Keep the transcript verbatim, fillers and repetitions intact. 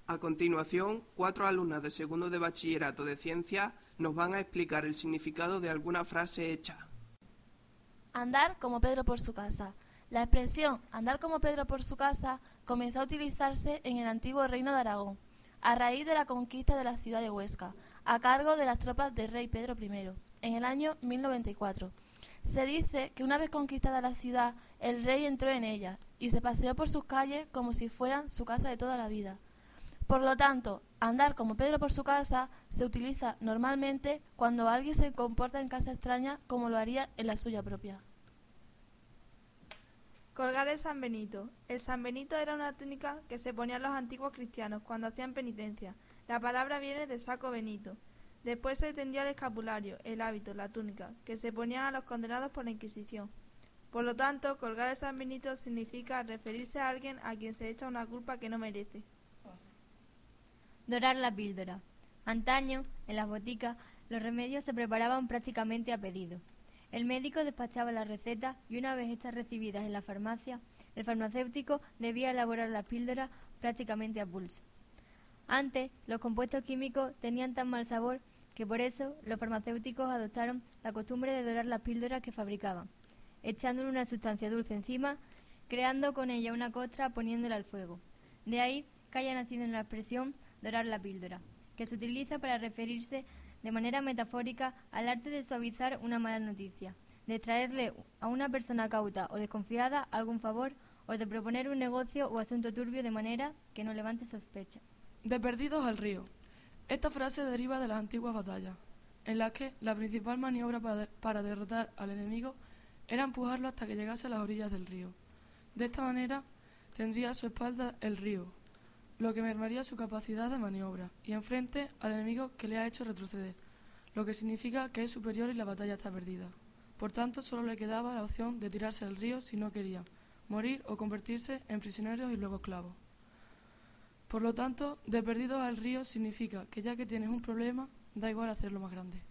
A continuación, cuatro alumnas de segundo de bachillerato de ciencias nos van a explicar el significado de alguna frase hecha. Andar como Pedro por su casa. La expresión andar como Pedro por su casa comenzó a utilizarse en el antiguo reino de Aragón, a raíz de la conquista de la ciudad de Huesca, a cargo de las tropas del rey Pedro primero, en el año mil noventa y cuatro. Se dice que una vez conquistada la ciudad, el rey entró en ella y se paseó por sus calles como si fueran su casa de toda la vida. Por lo tanto, andar como Pedro por su casa se utiliza normalmente cuando alguien se comporta en casa extraña como lo haría en la suya propia. Colgar el San Benito. El San Benito era una túnica que se ponían los antiguos cristianos cuando hacían penitencia. La palabra viene de saco benito. Después se extendió el escapulario, el hábito, la túnica, que se ponían a los condenados por la Inquisición. Por lo tanto, colgar el San Benito significa referirse a alguien a quien se echa una culpa que no merece. Dorar la píldora. Antaño, en las boticas, los remedios se preparaban prácticamente a pedido. El médico despachaba la receta y una vez estas recibidas en la farmacia, el farmacéutico debía elaborar las píldoras prácticamente a pulso. Antes, los compuestos químicos tenían tan mal sabor que por eso los farmacéuticos adoptaron la costumbre de dorar las píldoras que fabricaban, echándole una sustancia dulce encima, creando con ella una costra poniéndola al fuego. De ahí que haya nacido en la expresión dorar la píldora, que se utiliza para referirse de manera metafórica al arte de suavizar una mala noticia, de traerle a una persona cauta o desconfiada algún favor o de proponer un negocio o asunto turbio de manera que no levante sospecha. De perdidos al río. Esta frase deriva de las antiguas batallas, en las que la principal maniobra para, de- para derrotar al enemigo era empujarlo hasta que llegase a las orillas del río. De esta manera tendría a su espalda el río, lo que mermaría su capacidad de maniobra, y enfrente al enemigo que le ha hecho retroceder, lo que significa que es superior y la batalla está perdida. Por tanto, solo le quedaba la opción de tirarse al río si no quería, morir o convertirse en prisioneros y luego esclavos. Por lo tanto, de perdidos al río significa que ya que tienes un problema, da igual hacerlo más grande.